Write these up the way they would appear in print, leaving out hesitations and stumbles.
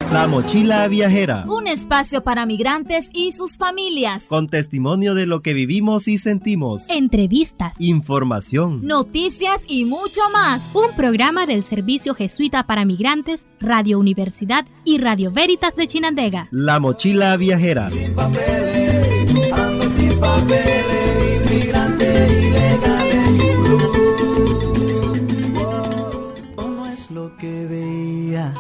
La Mochila Viajera. Un espacio para migrantes y sus familias. Con testimonio de lo que vivimos y sentimos. Entrevistas. Información. Noticias y mucho más. Un programa del Servicio Jesuita para Migrantes, Radio Universidad y Radio Veritas de Chinandega. La Mochila Viajera. Sin papeles, ando sin papeles, inmigrante ilegal. No es lo que veía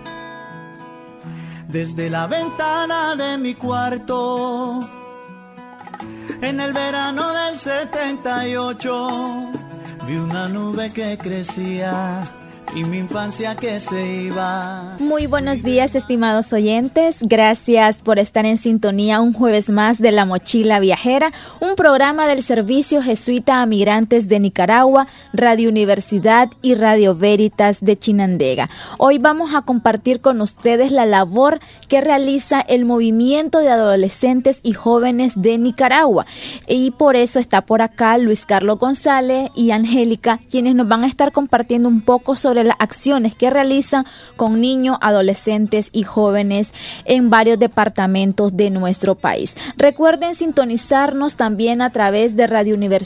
desde la ventana de mi cuarto en el verano del 78. Vi una nube que crecía y mi infancia que se iba. Muy buenos días, estimados oyentes. Gracias por estar en sintonía un jueves más de La Mochila Viajera, un programa del Servicio Jesuita a Migrantes de Nicaragua, Radio Universidad y Radio Veritas de Chinandega. Hoy vamos a compartir con ustedes la labor que realiza el Movimiento de Adolescentes y Jóvenes de Nicaragua. Y por eso está por acá Luis Carlos González y Angélica, quienes nos van a estar compartiendo un poco sobre las acciones que realizan con niños, adolescentes y jóvenes en varios departamentos de nuestro país. Recuerden sintonizarnos también a través de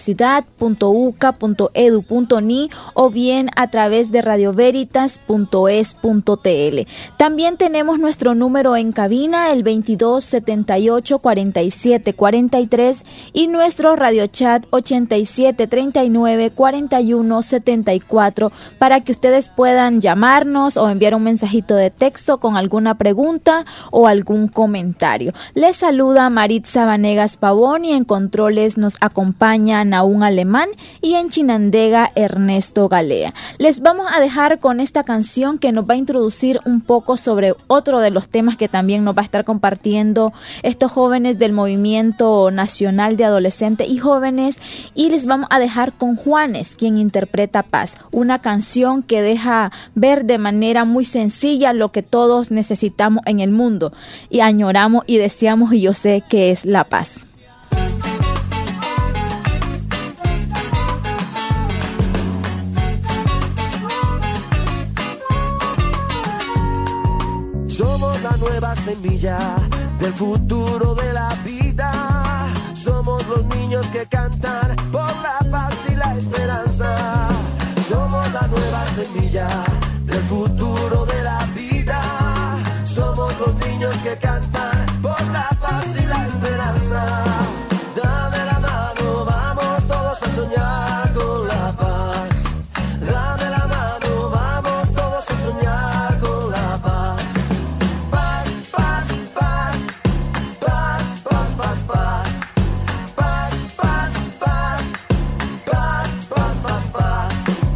radiouniversidad.uca.edu.ni o bien a través de radioveritas.es.tl. También tenemos nuestro número en cabina, el 22 78 47 43, y nuestro radiochat 87 39 41 74 para que ustedes puedan llamarnos o enviar un mensajito de texto con alguna pregunta o algún comentario. Les saluda Maritza Vanegas Pavón y en controles nos acompaña Naún Alemán y en Chinandega Ernesto Galea. Les vamos a dejar con esta canción que nos va a introducir un poco sobre otro de los temas que también nos va a estar compartiendo estos jóvenes del Movimiento Nacional de Adolescentes y Jóvenes, y les vamos a dejar con Juanes, quien interpreta Paz, una canción que deja ver de manera muy sencilla lo que todos necesitamos en el mundo y añoramos y deseamos, y yo sé que es la paz. Somos la nueva semilla del futuro de la vida. Somos los niños que cantan por la paz y la esperanza. Somos la nueva semilla del futuro de la vida. Somos los niños que cantan por la paz y la esperanza. Dame la mano, vamos todos a soñar con la paz. Dame la mano, vamos todos a soñar con la paz. Paz, paz, paz, paz, paz, paz, paz. Paz, paz, paz, paz, paz, paz, paz.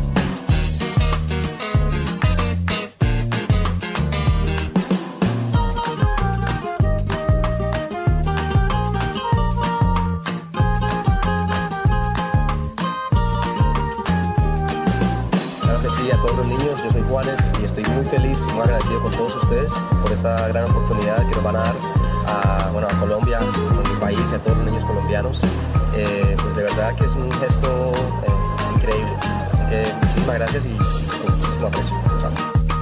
A todos los niños, yo soy Juanes y estoy muy feliz y muy agradecido con todos ustedes por esta gran oportunidad que nos van a dar a Colombia, a mi país y a todos los niños colombianos. Pues de verdad que es un gesto increíble, así que muchísimas gracias y muchísimo aprecio. Chao.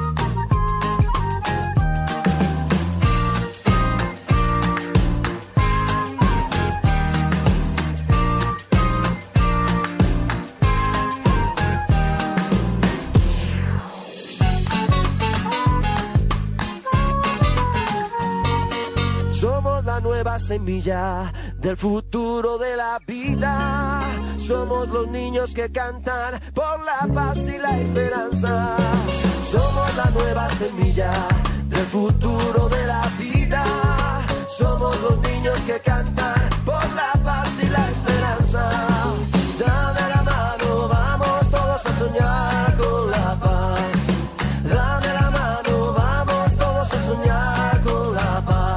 Nueva semilla del futuro de la vida. Somos los niños que cantan por la paz y la esperanza. Somos la nueva semilla del futuro de la vida. Somos los niños que cantan por la paz y la esperanza. Dame la mano, vamos todos a soñar con la paz. Dame la mano, vamos todos a soñar con la paz.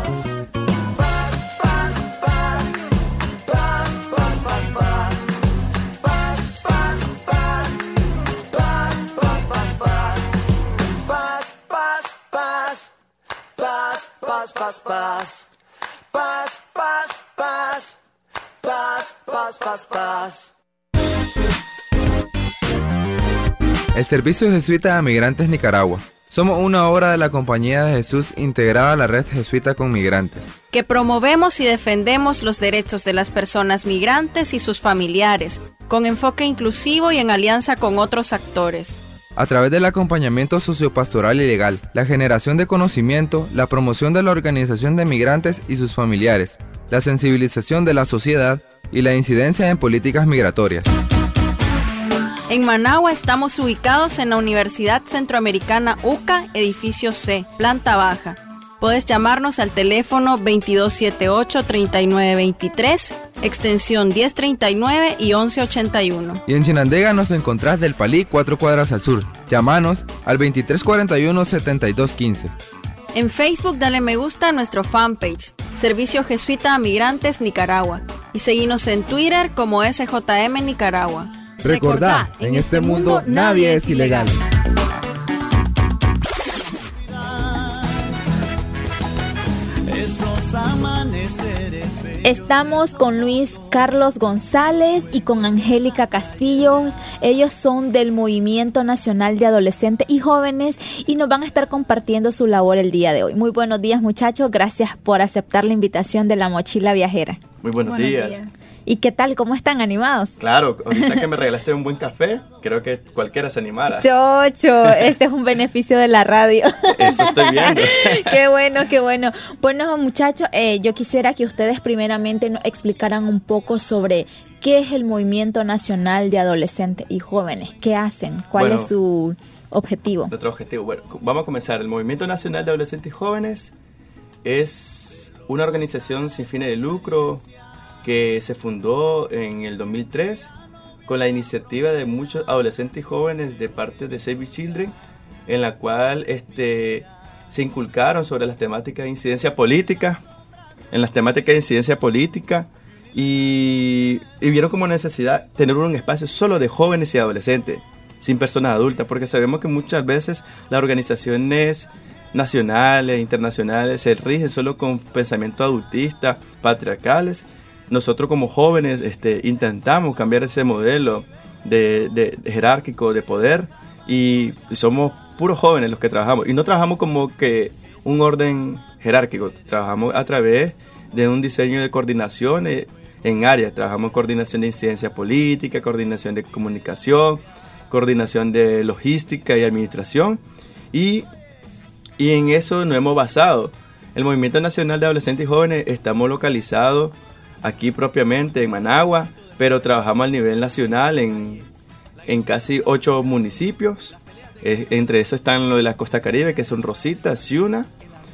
Paz, paz, paz, paz, paz, paz, paz, paz, paz. El Servicio Jesuita a Migrantes Nicaragua, Somos una obra de la Compañía de Jesús integrada a la Red Jesuita con Migrantes, que promovemos y defendemos los derechos de las personas migrantes y sus familiares, con enfoque inclusivo y en alianza con otros actores. A través del acompañamiento sociopastoral y legal, la generación de conocimiento, la promoción de la organización de migrantes y sus familiares, la sensibilización de la sociedad y la incidencia en políticas migratorias. En Managua estamos ubicados en la Universidad Centroamericana UCA, edificio C, planta baja. Puedes llamarnos al teléfono 2278-3923, extensión 1039 y 1181. Y en Chinandega nos encontrás del Palí 4 cuadras al sur. Llámanos al 2341-7215. En Facebook dale me gusta a nuestro fanpage, Servicio Jesuita a Migrantes Nicaragua, y seguinos en Twitter como SJM Nicaragua. Recordá, en este mundo nadie es ilegal. Estamos con Luis Carlos González y con Angélica Castillo. Ellos son del Movimiento Nacional de Adolescentes y Jóvenes y nos van a estar compartiendo su labor el día de hoy. Muy buenos días, muchachos. Gracias por aceptar la invitación de la Mochila Viajera. Muy buenos días. ¿Y qué tal? ¿Cómo están? ¿Animados? Claro, ahorita que me regalaste un buen café, creo que cualquiera se animara. Chocho, este es un beneficio de la radio. Eso estoy viendo. Qué bueno, qué bueno. Bueno, muchachos, yo quisiera que ustedes primeramente nos explicaran un poco sobre qué es el Movimiento Nacional de Adolescentes y Jóvenes. ¿Qué hacen? ¿Cuál es su objetivo? Nuestro objetivo, bueno, vamos a comenzar. El Movimiento Nacional de Adolescentes y Jóvenes es una organización sin fines de lucro que se fundó en el 2003 con la iniciativa de muchos adolescentes y jóvenes de parte de Save the Children, en la cual se inculcaron sobre las temáticas de incidencia política, y vieron como necesidad tener un espacio solo de jóvenes y adolescentes, sin personas adultas, porque sabemos que muchas veces las organizaciones nacionales, internacionales, se rigen solo con pensamientos adultistas, patriarcales. Nosotros como jóvenes intentamos cambiar ese modelo de jerárquico de poder y somos puros jóvenes los que trabajamos. Y no trabajamos como que un orden jerárquico, trabajamos a través de un diseño de coordinación en áreas. Trabajamos en coordinación de incidencia política, coordinación de comunicación, coordinación de logística y administración. Y en eso nos hemos basado. El Movimiento Nacional de Adolescentes y Jóvenes estamos localizados aquí propiamente en Managua, pero trabajamos al nivel nacional en casi 8 municipios. Entre esos están lo de la Costa Caribe, que son Rosita, Ciuna,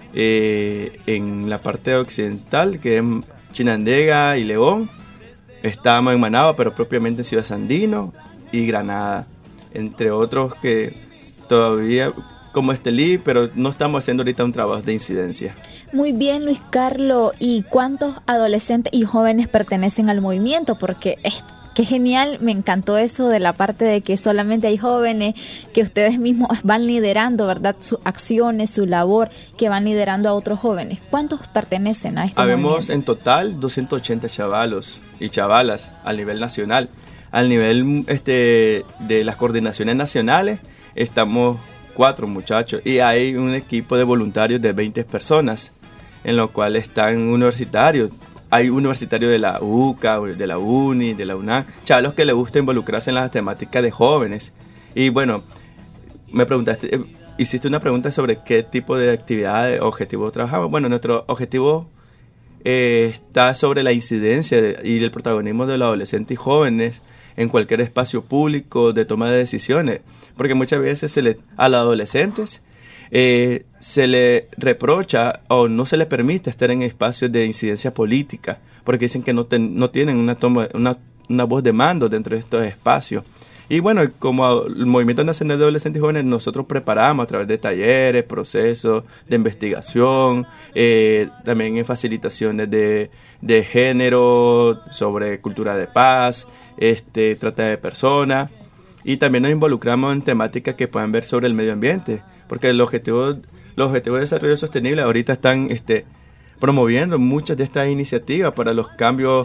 en la parte occidental, que es Chinandega y León. Estamos en Managua, pero propiamente en Ciudad Sandino y Granada, entre otros que todavía como Estelí, pero no estamos haciendo ahorita un trabajo de incidencia. Muy bien, Luis Carlos. ¿Y cuántos adolescentes y jóvenes pertenecen al movimiento? Porque qué genial, me encantó eso de la parte de que solamente hay jóvenes, que ustedes mismos van liderando, ¿verdad? Sus acciones, su labor, que van liderando a otros jóvenes. ¿Cuántos pertenecen a este movimiento? Habemos en total 280 chavalos y chavalas a nivel nacional. Al nivel de las coordinaciones nacionales estamos 4 muchachos y hay un equipo de voluntarios de 20 personas, en lo cual están universitarios. Hay universitarios de la UCA, de la UNI, de la UNAM, chavalos que les gusta involucrarse en las temáticas de jóvenes. Y bueno, me preguntaste, hiciste una pregunta sobre qué tipo de actividades, objetivos trabajamos. Bueno, nuestro objetivo está sobre la incidencia y el protagonismo de los adolescentes y jóvenes en cualquier espacio público de toma de decisiones, porque muchas veces a los adolescentes se le reprocha o no se les permite estar en espacios de incidencia política, porque dicen que no tienen una voz de mando dentro de estos espacios. Y bueno, como el Movimiento Nacional de Adolescentes y Jóvenes, nosotros preparamos a través de talleres, procesos de investigación, también en facilitaciones de género, sobre cultura de paz, trata de personas, y también nos involucramos en temáticas que puedan ver sobre el medio ambiente, porque los objetivos de desarrollo sostenible ahorita están promoviendo muchas de estas iniciativas para los cambios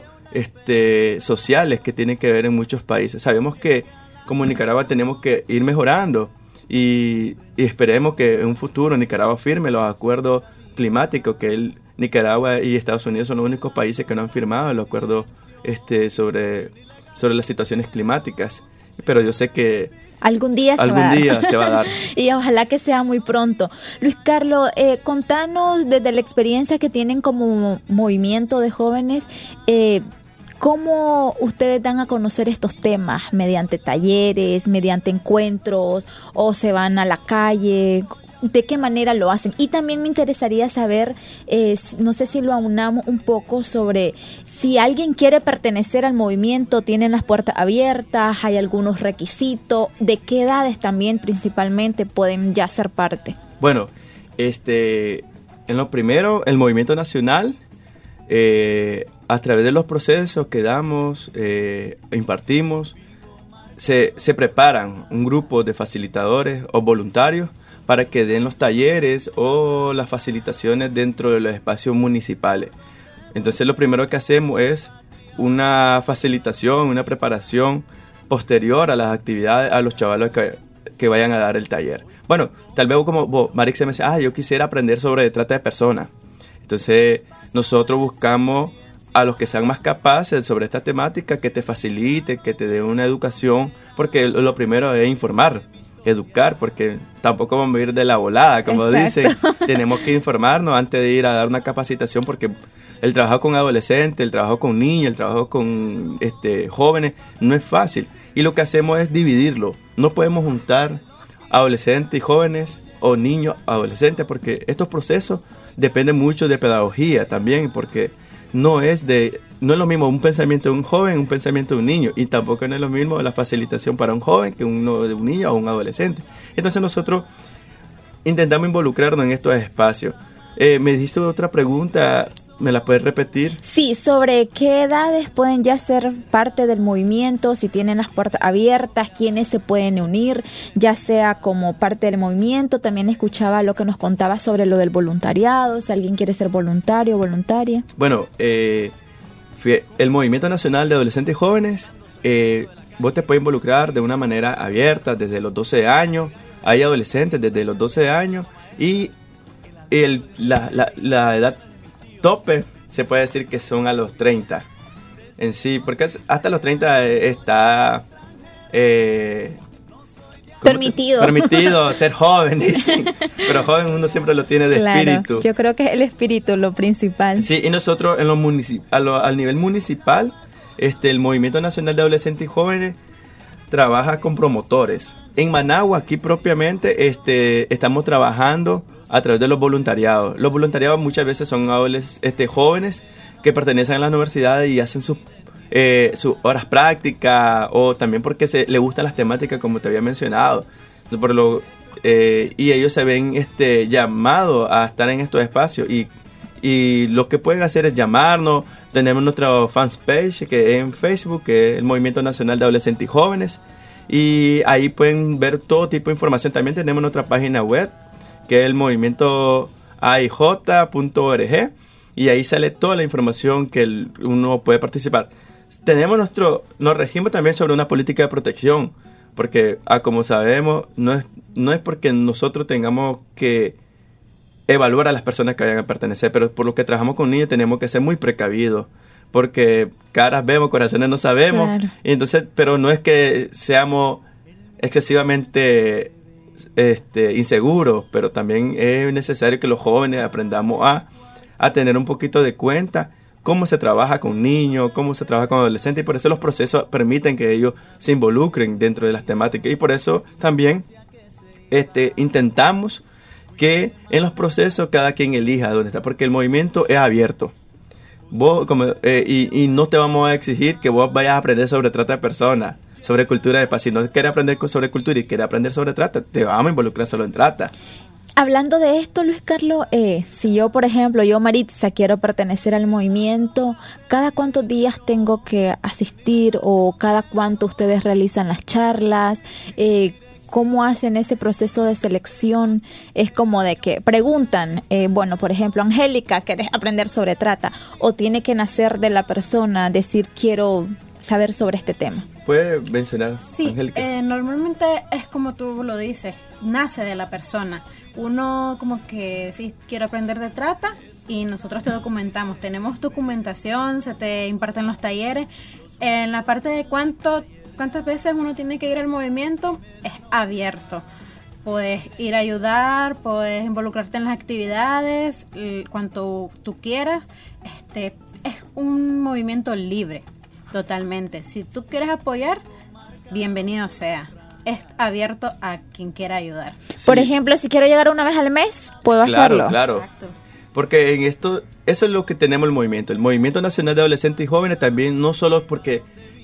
sociales que tienen que ver en muchos países. Sabemos que como Nicaragua tenemos que ir mejorando y esperemos que en un futuro Nicaragua firme los acuerdos climáticos que Nicaragua y Estados Unidos son los únicos países que no han firmado el acuerdo sobre las situaciones climáticas. Pero yo sé que algún día se va a dar. Y ojalá que sea muy pronto. Luis Carlos, contanos desde la experiencia que tienen como movimiento de jóvenes, ¿cómo ustedes dan a conocer estos temas? ¿Mediante talleres, mediante encuentros o se van a la calle? ¿De qué manera lo hacen? Y también me interesaría saber, no sé si lo aunamos un poco sobre si alguien quiere pertenecer al movimiento, ¿tienen las puertas abiertas? ¿Hay algunos requisitos? ¿De qué edades también principalmente pueden ya ser parte? Bueno, en lo primero, el movimiento nacional, a través de los procesos que damos, impartimos, se preparan un grupo de facilitadores o voluntarios para que den los talleres o las facilitaciones dentro de los espacios municipales. Entonces lo primero que hacemos es una facilitación, una preparación posterior a las actividades, a los chavalos que vayan a dar el taller. Bueno, tal vez como vos, Marix, me dice, yo quisiera aprender sobre trata de personas. Entonces nosotros buscamos a los que sean más capaces sobre esta temática, que te facilite, que te dé una educación, porque lo primero es informar, educar, porque tampoco vamos a ir de la volada, como dicen. Tenemos que informarnos antes de ir a dar una capacitación, porque el trabajo con adolescentes, el trabajo con niños, el trabajo con jóvenes no es fácil. Y lo que hacemos es dividirlo. No podemos juntar adolescentes y jóvenes o niños adolescentes, porque estos procesos dependen mucho de pedagogía también, porque no es lo mismo un pensamiento de un joven, un pensamiento de un niño, y tampoco no es lo mismo la facilitación para un joven que uno de un niño o un adolescente. Entonces nosotros intentamos involucrarnos en estos espacios. Me diste otra pregunta, ¿me la puedes repetir? Sí, sobre qué edades pueden ya ser parte del movimiento, si tienen las puertas abiertas, quiénes se pueden unir, ya sea como parte del movimiento. También escuchaba lo que nos contaba sobre lo del voluntariado, si alguien quiere ser voluntario o voluntaria. Bueno, el Movimiento Nacional de Adolescentes y Jóvenes, vos te puedes involucrar de una manera abierta desde los 12 años. Hay adolescentes desde los 12 años y la edad tope se puede decir que son a los 30 en sí, porque hasta los 30 está permitido ser joven, dicen. Pero joven uno siempre lo tiene de espíritu. Yo creo que es el espíritu lo principal. Sí, y nosotros al nivel municipal, el Movimiento Nacional de Adolescentes y Jóvenes trabaja con promotores. En Managua, aquí propiamente, estamos trabajando a través de los voluntariados. Los voluntariados muchas veces son jóvenes que pertenecen a las universidades y hacen sus horas prácticas, o también porque le gustan las temáticas, como te había mencionado. Y ellos se ven llamados a estar en estos espacios. Y lo que pueden hacer es llamarnos. Tenemos nuestra fanpage que es en Facebook, que es el Movimiento Nacional de Adolescentes y Jóvenes. Y ahí pueden ver todo tipo de información. También tenemos nuestra página web, que es el movimiento AIJ.org, y ahí sale toda la información que uno puede participar. Nos regimos también sobre una política de protección, porque como sabemos, no es porque nosotros tengamos que evaluar a las personas que vayan a pertenecer, pero por lo que trabajamos con niños tenemos que ser muy precavidos, porque caras vemos, corazones no sabemos. Claro. Y entonces, pero no es que seamos excesivamente inseguros, pero también es necesario que los jóvenes aprendamos a tener un poquito de cuenta cómo se trabaja con niños, cómo se trabaja con adolescentes, y por eso los procesos permiten que ellos se involucren dentro de las temáticas, y por eso también intentamos que en los procesos cada quien elija dónde está, porque el movimiento es abierto. Vos y no te vamos a exigir que vos vayas a aprender sobre trata de personas, sobre cultura de paz. Si no quieres aprender sobre cultura y quieres aprender sobre trata, te vamos a involucrar solo en trata. Hablando de esto, Luis Carlos, si yo, por ejemplo, Maritza, quiero pertenecer al movimiento, ¿cada cuántos días tengo que asistir o cada cuánto ustedes realizan las charlas? ¿Cómo hacen ese proceso de selección? Es como de que preguntan, por ejemplo, Angélica, ¿querés aprender sobre trata? ¿O tiene que nacer de la persona decir, quiero saber sobre este tema? puede mencionar, sí, Angélica? Normalmente es como tú lo dices, nace de la persona. Uno como que sí, quiero aprender de trata y nosotros te documentamos. Tenemos documentación, se te imparten los talleres. En la parte de cuántas veces uno tiene que ir al movimiento, es abierto. Puedes ir a ayudar, puedes involucrarte en las actividades, cuanto tú quieras. Es un movimiento libre, totalmente. Si tú quieres apoyar, bienvenido sea. Es abierto a quien quiera ayudar. Sí. Por ejemplo, si quiero llegar una vez al mes, puedo hacerlo. Claro. Exacto. Porque en esto, eso es lo que tenemos el movimiento. El Movimiento Nacional de Adolescentes y Jóvenes también, no solo porque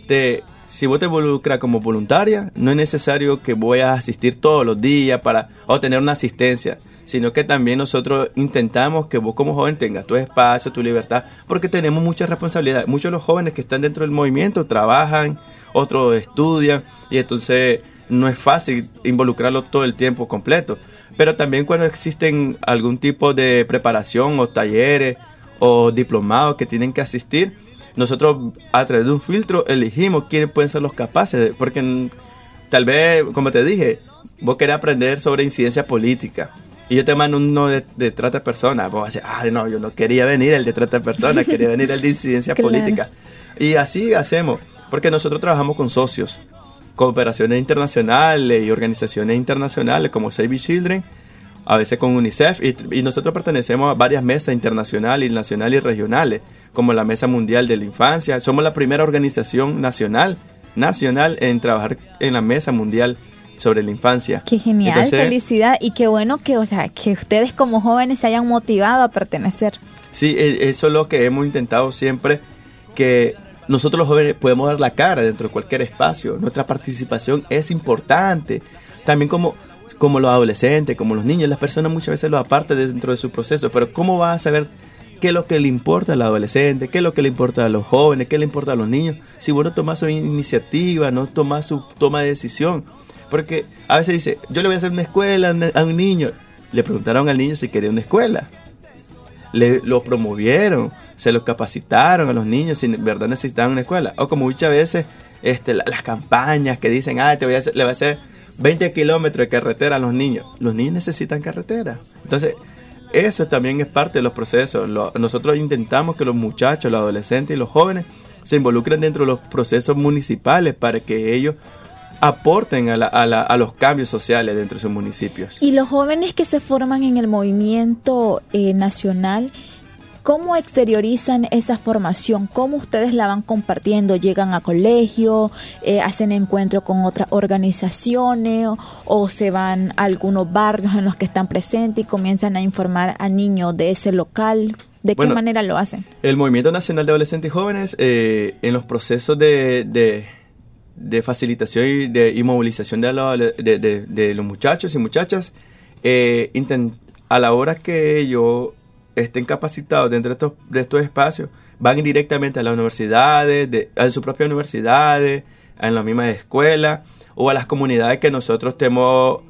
si vos te involucras como voluntaria, no es necesario que voy a asistir todos los días para obtener una asistencia, sino que también nosotros intentamos que vos como joven tengas tu espacio, tu libertad, porque tenemos mucha responsabilidad. Muchos de los jóvenes que están dentro del movimiento trabajan, otros estudian, y entonces no es fácil involucrarlo todo el tiempo completo. Pero también cuando existen algún tipo de preparación o talleres o diplomados que tienen que asistir, nosotros a través de un filtro elegimos quiénes pueden ser los capaces, porque tal vez, como te dije, vos querés aprender sobre incidencia política y yo te mando uno de trata de personas, vos vas a decir, no, yo no quería venir el de trata de personas, quería venir el de incidencia política. Y así hacemos, porque nosotros trabajamos con socios, cooperaciones internacionales y organizaciones internacionales como Save the Children, a veces con UNICEF, y nosotros pertenecemos a varias mesas internacionales, nacionales y regionales, como la Mesa Mundial de la Infancia. Somos la primera organización nacional en trabajar en la Mesa Mundial sobre la Infancia. Qué genial, entonces, felicidad, y qué bueno que ustedes como jóvenes se hayan motivado a pertenecer. Sí, eso es lo que hemos intentado siempre, que nosotros los jóvenes podemos dar la cara dentro de cualquier espacio. Nuestra participación es importante. También como los adolescentes, como los niños, las personas muchas veces lo apartan dentro de su proceso, pero ¿cómo vas a saber qué es lo que le importa al adolescente, qué es lo que le importa a los jóvenes, qué le importa a los niños? Si vos no tomás su iniciativa, no tomás su toma de decisión. Porque a veces dice, yo le voy a hacer una escuela a un niño. Le preguntaron al niño si quería una escuela. Lo promovieron, se los capacitaron a los niños si en verdad necesitaban una escuela. O como muchas veces las campañas que dicen, le voy a hacer 20 kilómetros de carretera a los niños. Los niños necesitan carretera. Entonces, eso también es parte de los procesos. Nosotros intentamos que los muchachos, los adolescentes y los jóvenes se involucren dentro de los procesos municipales para que ellos aporten a los cambios sociales dentro de sus municipios. Y los jóvenes que se forman en el movimiento nacional, ¿cómo exteriorizan esa formación? ¿Cómo ustedes la van compartiendo? ¿Llegan a colegio? ¿Hacen encuentro con otras organizaciones? ¿O se van a algunos barrios en los que están presentes y comienzan a informar a niños de ese local? ¿De qué manera lo hacen? El Movimiento Nacional de Adolescentes y Jóvenes, en los procesos de facilitación y movilización de los muchachos y muchachas, a la hora que ellos estén capacitados dentro de estos espacios, van directamente a las universidades, a sus propias universidades, en las mismas escuelas o a las comunidades que nosotros estamos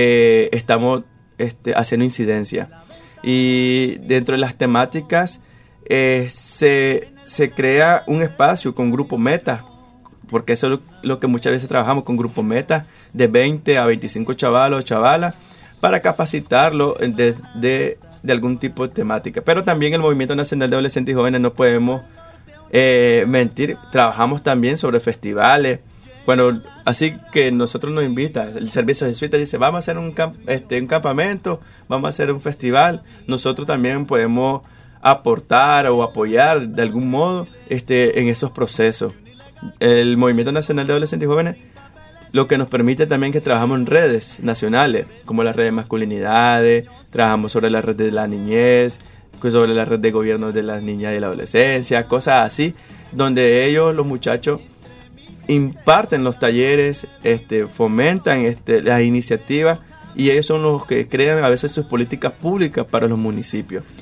haciendo incidencia. Y dentro de las temáticas se crea un espacio con grupo meta, porque eso es lo que muchas veces trabajamos con grupo meta de 20 a 25 chavalos o chavalas para capacitarlo de algún tipo de temática. Pero también el Movimiento Nacional de Adolescentes y Jóvenes, no podemos mentir, trabajamos también sobre festivales. Bueno, así que nosotros nos invita, el servicio jesuita dice, vamos a hacer un campamento, vamos a hacer un festival. Nosotros también podemos aportar o apoyar de algún modo en esos procesos. El Movimiento Nacional de Adolescentes y Jóvenes lo que nos permite también que trabajamos en redes nacionales, como la red de masculinidades, trabajamos sobre la red de la niñez, sobre la red de gobierno de las niñas y la adolescencia, cosas así, donde ellos, los muchachos, imparten los talleres, fomentan las iniciativas, y ellos son los que crean a veces sus políticas públicas para los municipios.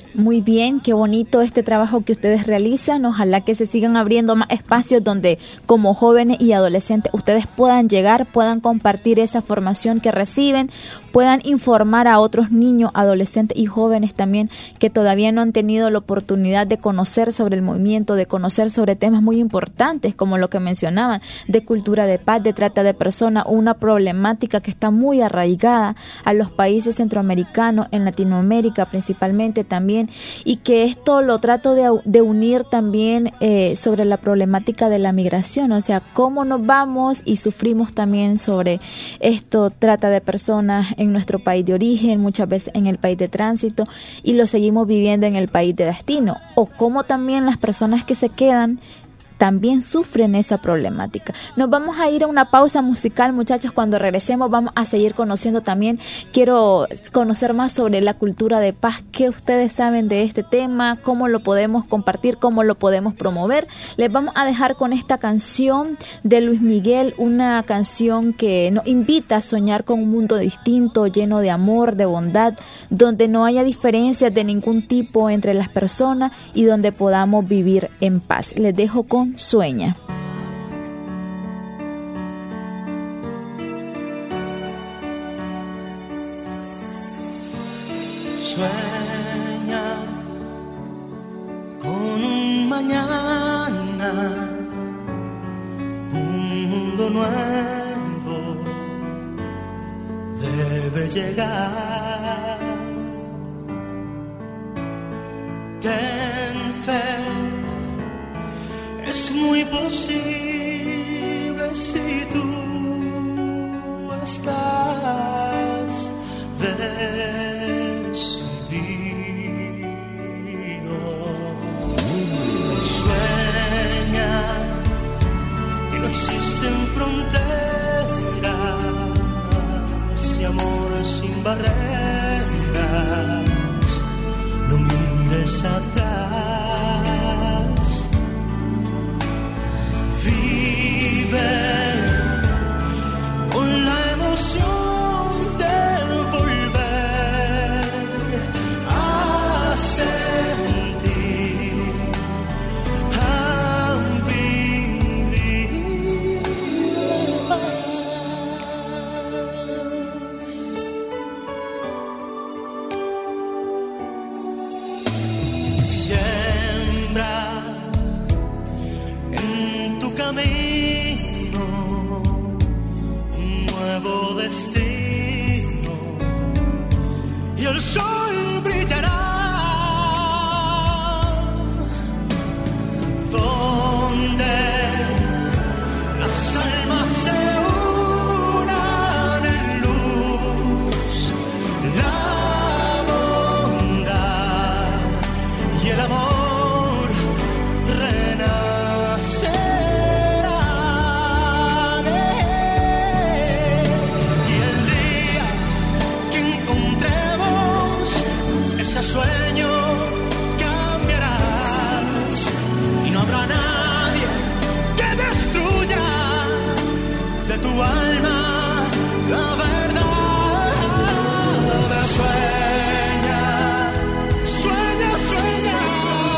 Muy bien, qué bonito este trabajo que ustedes realizan. Ojalá que se sigan abriendo más espacios donde como jóvenes y adolescentes ustedes puedan llegar, puedan compartir esa formación que reciben, puedan informar a otros niños, adolescentes y jóvenes también que todavía no han tenido la oportunidad de conocer sobre el movimiento, de conocer sobre temas muy importantes como lo que mencionaban, de cultura de paz, de trata de personas, una problemática que está muy arraigada a los países centroamericanos, en Latinoamérica principalmente también, y que esto lo trato de unir también sobre la problemática de la migración, o sea, cómo nos vamos y sufrimos también sobre esto, trata de personas en nuestro país de origen, muchas veces en el país de tránsito, y lo seguimos viviendo en el país de destino, o cómo también las personas que se quedan también sufren esa problemática. Nos vamos a ir a una pausa musical, muchachos. Cuando regresemos vamos a seguir conociendo también. Quiero conocer más sobre la cultura de paz. ¿Qué ustedes saben de este tema? ¿Cómo lo podemos compartir? ¿Cómo lo podemos promover? Les vamos a dejar con esta canción de Luis Miguel, una canción que nos invita a soñar con un mundo distinto, lleno de amor, de bondad, donde no haya diferencias de ningún tipo entre las personas y donde podamos vivir en paz. Les dejo con Sueña. Sueña con un mañana, un mundo nuevo debe llegar. Ten fe. Es muy posible si tú estás decidido. Sueña que no existen fronteras y amor sin barreras. No mires atrás. Con la emoción de volver a sentir, a vivir más. Siembra en tu camino destino y el sol brillará donde las almas se unan en luz, la bondad y el amor renacerán. Sueño cambiarás y no habrá nadie que destruya de tu alma la verdad. Sueña, sueña, sueña.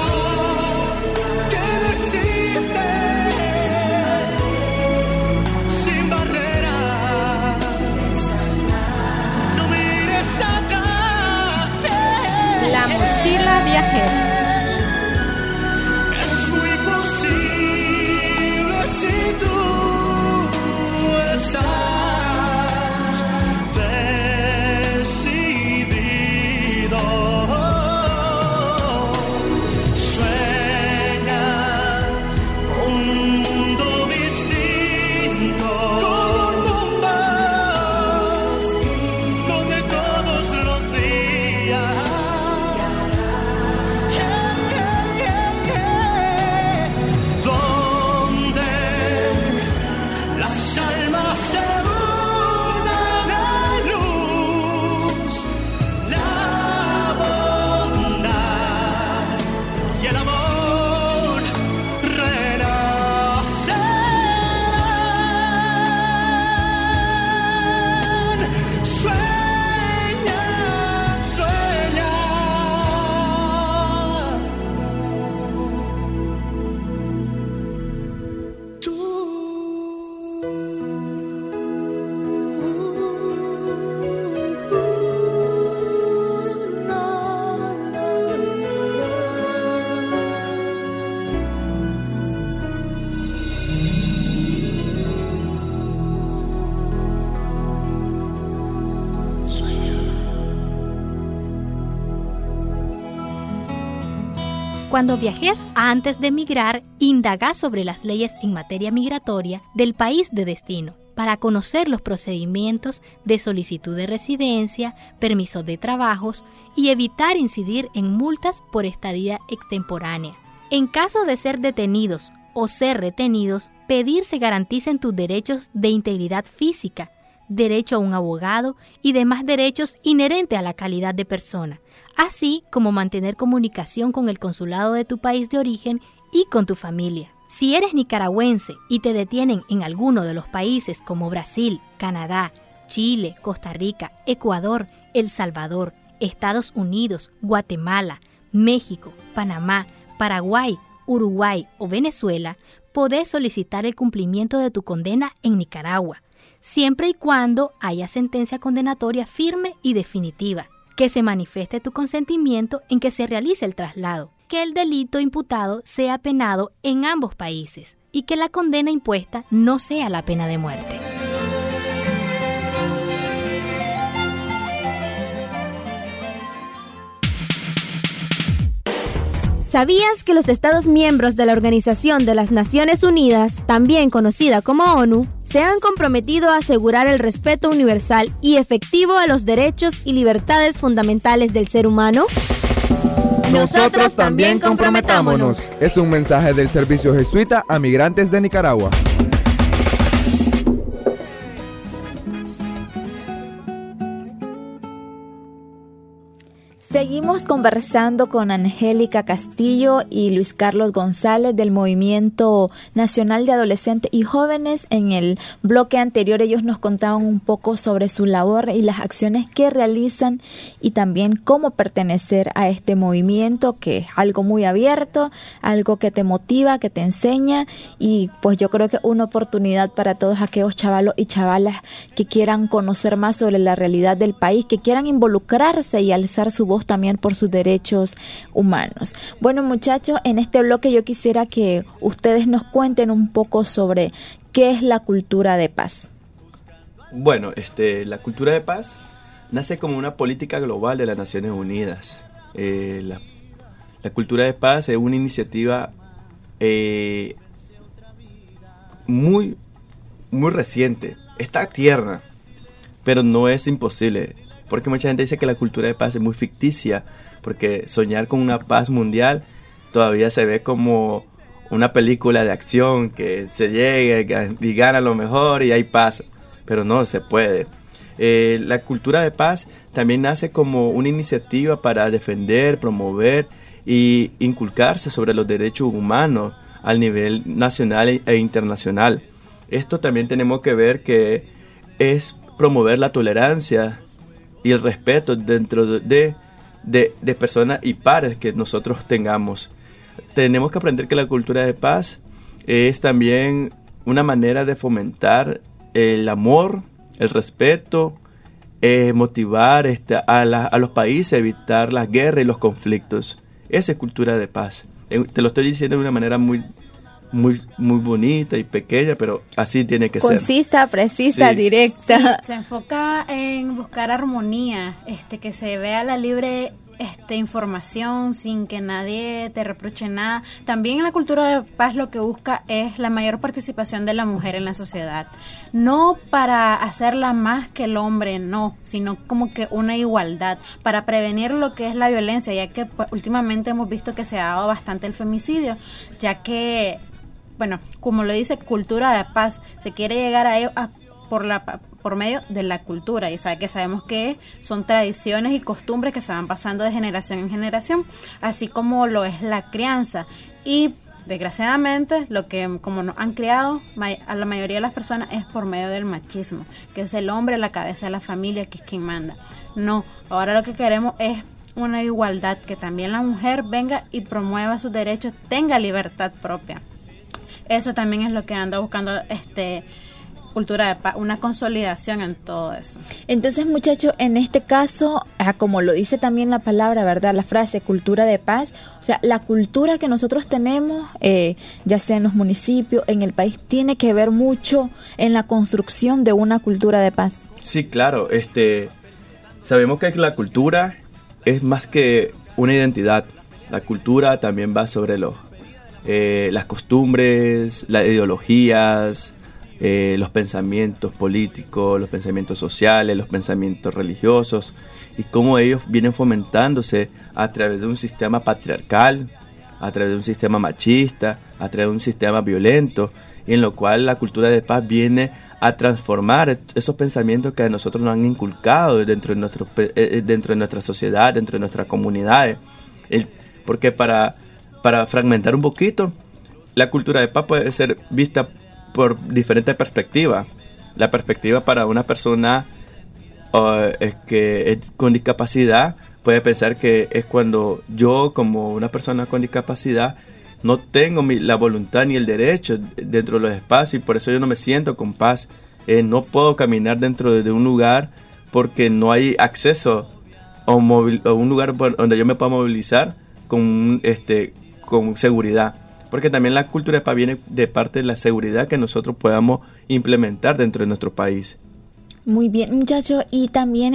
Cuando viajes antes de emigrar, indaga sobre las leyes en materia migratoria del país de destino para conocer los procedimientos de solicitud de residencia, permisos de trabajos y evitar incidir en multas por estadía extemporánea. En caso de ser detenidos o ser retenidos, pedir se garanticen tus derechos de integridad física, derecho a un abogado y demás derechos inherentes a la calidad de persona, así como mantener comunicación con el consulado de tu país de origen y con tu familia. Si eres nicaragüense y te detienen en alguno de los países como Brasil, Canadá, Chile, Costa Rica, Ecuador, El Salvador, Estados Unidos, Guatemala, México, Panamá, Paraguay, Uruguay o Venezuela, podés solicitar el cumplimiento de tu condena en Nicaragua, siempre y cuando haya sentencia condenatoria firme y definitiva, que se manifieste tu consentimiento en que se realice el traslado, que el delito imputado sea penado en ambos países y que la condena impuesta no sea la pena de muerte. ¿Sabías que los Estados miembros de la Organización de las Naciones Unidas, también conocida como ONU, se han comprometido a asegurar el respeto universal y efectivo a los derechos y libertades fundamentales del ser humano? Nosotros también comprometámonos. Es un mensaje del Servicio Jesuita a Migrantes de Nicaragua. Seguimos conversando con Angélica Castillo y Luis Carlos González del Movimiento Nacional de Adolescentes y Jóvenes. En el bloque anterior ellos nos contaban un poco sobre su labor y las acciones que realizan y también cómo pertenecer a este movimiento, que es algo muy abierto, algo que te motiva, que te enseña, y pues yo creo que una oportunidad para todos aquellos chavalos y chavalas que quieran conocer más sobre la realidad del país, que quieran involucrarse y alzar su voz también por sus derechos humanos. Bueno, muchachos, en este bloque yo quisiera que ustedes nos cuenten un poco sobre qué es la cultura de paz. Bueno, la cultura de paz nace como una política global de las Naciones Unidas. La cultura de paz es una iniciativa muy reciente. Está tierna, pero no es imposible. Porque mucha gente dice que la cultura de paz es muy ficticia, porque soñar con una paz mundial todavía se ve como una película de acción, que se llegue y gana lo mejor y hay paz, pero no se puede. La cultura de paz también nace como una iniciativa para defender, promover y inculcarse sobre los derechos humanos al nivel nacional e internacional. Esto también tenemos que ver que es promover la tolerancia y el respeto dentro de personas y pares que nosotros tengamos. Tenemos que aprender que la cultura de paz es también una manera de fomentar el amor, el respeto, motivar a los países a evitar las guerras y los conflictos. Esa es cultura de paz. Te lo estoy diciendo de una manera muy bonita y pequeña, pero así tiene que ser. Concisa, precisa, directa. Sí, se enfoca en buscar armonía, que se vea la libre información sin que nadie te reproche nada. También la cultura de paz lo que busca es la mayor participación de la mujer en la sociedad. No para hacerla más que el hombre, no, sino como que una igualdad, para prevenir lo que es la violencia, ya que últimamente hemos visto que se ha dado bastante el femicidio, ya que, bueno, como lo dice cultura de paz, se quiere llegar a ello por medio de la cultura, y sabemos que son tradiciones y costumbres que se van pasando de generación en generación, así como lo es la crianza. Y desgraciadamente lo que como nos han criado a la mayoría de las personas es por medio del machismo, que es el hombre la cabeza de la familia, que es quien manda. No, ahora lo que queremos es una igualdad, que también la mujer venga y promueva sus derechos, tenga libertad propia. Eso también es lo que anda buscando cultura de paz, una consolidación en todo eso. Entonces, muchachos, en este caso, como lo dice también la palabra, ¿verdad? La frase cultura de paz, o sea, la cultura que nosotros tenemos, ya sea en los municipios, en el país, tiene que ver mucho en la construcción de una cultura de paz. Sí, claro, sabemos que la cultura es más que una identidad, La cultura también va sobre las costumbres, las ideologías, los pensamientos políticos, los pensamientos sociales, los pensamientos religiosos, y cómo ellos vienen fomentándose a través de un sistema patriarcal, a través de un sistema machista, a través de un sistema violento, en lo cual la cultura de paz viene a transformar esos pensamientos que a nosotros nos han inculcado dentro de nuestra sociedad, dentro de nuestras comunidades. Porque para fragmentar un poquito, la cultura de paz puede ser vista por diferentes perspectivas. La perspectiva para una persona que es con discapacidad puede pensar que es cuando yo, como una persona con discapacidad, no tengo la voluntad ni el derecho dentro de los espacios, y por eso yo no me siento con paz. No puedo caminar dentro de un lugar porque no hay acceso a un lugar donde yo me pueda movilizar con seguridad. Porque también la cultura de paz viene de parte de la seguridad que nosotros podamos implementar dentro de nuestro país. Muy bien, muchachos, y también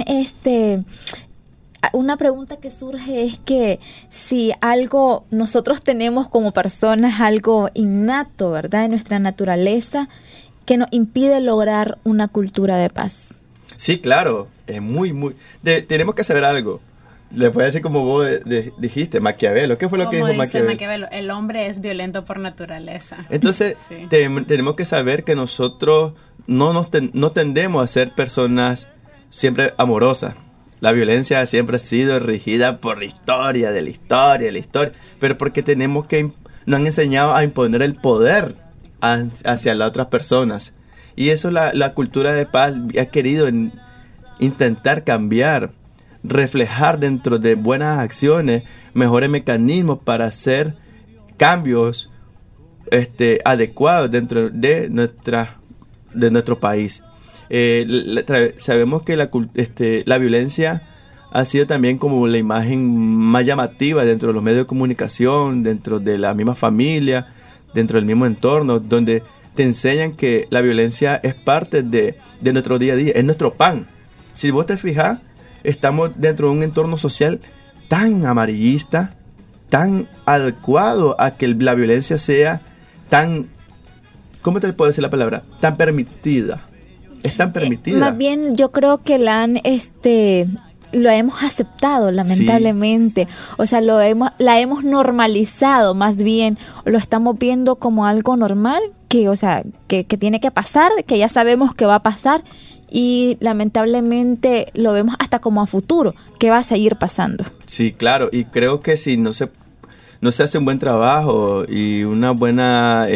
una pregunta que surge es que si algo nosotros tenemos como personas, algo innato, ¿verdad?, en nuestra naturaleza, que nos impide lograr una cultura de paz. Sí, claro, es tenemos que saber algo. Le voy a decir como vos dijiste, Maquiavelo. ¿Qué fue lo que dijo Maquiavelo? El hombre es violento por naturaleza. Entonces, sí, tenemos que saber que nosotros no tendemos a ser personas siempre amorosas. La violencia siempre ha sido regida por la historia, pero porque nos han enseñado a imponer el poder hacia las otras personas. Y eso la cultura de paz ha querido intentar cambiar, reflejar dentro de buenas acciones mejores mecanismos para hacer cambios adecuados dentro de nuestro país. Sabemos que la violencia ha sido también como la imagen más llamativa dentro de los medios de comunicación, dentro de la misma familia, dentro del mismo entorno, donde te enseñan que la violencia es parte de nuestro día a día, es nuestro pan. Si vos te fijas, estamos dentro de un entorno social tan amarillista, tan adecuado a que la violencia sea tan, ¿cómo te puedo decir la palabra? Tan permitida. Es tan permitida. Más bien yo creo que lo hemos aceptado, lamentablemente. Sí. O sea, la hemos normalizado, más bien. Lo estamos viendo como algo normal, que tiene que pasar, que ya sabemos que va a pasar. Y lamentablemente lo vemos hasta como a futuro, que va a seguir pasando. Sí, claro, y creo que si no se hace un buen trabajo y una buena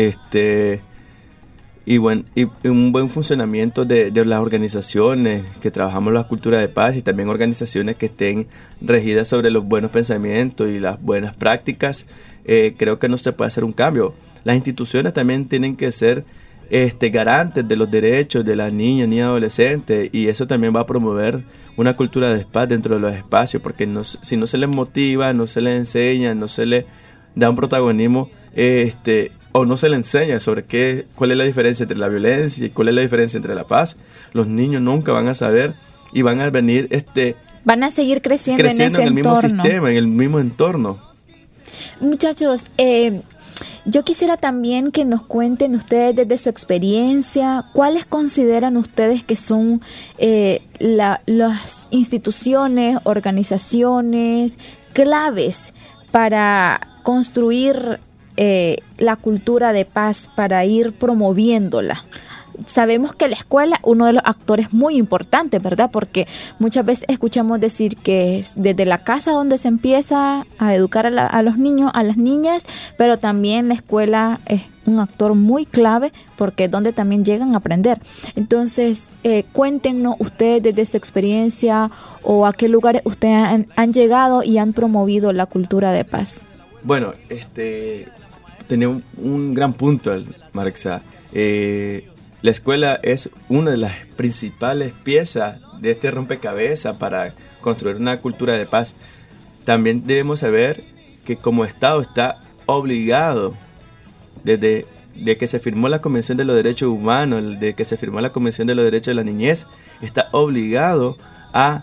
y un buen funcionamiento de las organizaciones que trabajamos la cultura de paz, y también organizaciones que estén regidas sobre los buenos pensamientos y las buenas prácticas, creo que no se puede hacer un cambio. Las instituciones también tienen que ser garantes de los derechos de las niñas y adolescentes, y eso también va a promover una cultura de paz dentro de los espacios, porque si no se les motiva, no se les enseña, no se les da un protagonismo, o no se les enseña sobre cuál es la diferencia entre la violencia y cuál es la diferencia entre la paz, los niños nunca van a saber y van a venir van a seguir creciendo en el mismo sistema, en el mismo entorno. Muchachos, yo quisiera también que nos cuenten ustedes desde su experiencia, ¿cuáles consideran ustedes que son las instituciones, organizaciones claves para construir la cultura de paz, para ir promoviéndola? Sabemos que la escuela es uno de los actores muy importantes, ¿verdad? Porque muchas veces escuchamos decir que es desde la casa donde se empieza a educar a los niños, a las niñas, pero también la escuela es un actor muy clave porque es donde también llegan a aprender. Entonces, cuéntenos ustedes desde su experiencia o a qué lugares ustedes han llegado y han promovido la cultura de paz. Bueno, tenía un gran punto, Marxa. La escuela es una de las principales piezas de este rompecabezas para construir una cultura de paz. También debemos saber que como Estado está obligado, desde que se firmó la Convención de los Derechos Humanos, desde que se firmó la Convención de los Derechos de la Niñez, está obligado a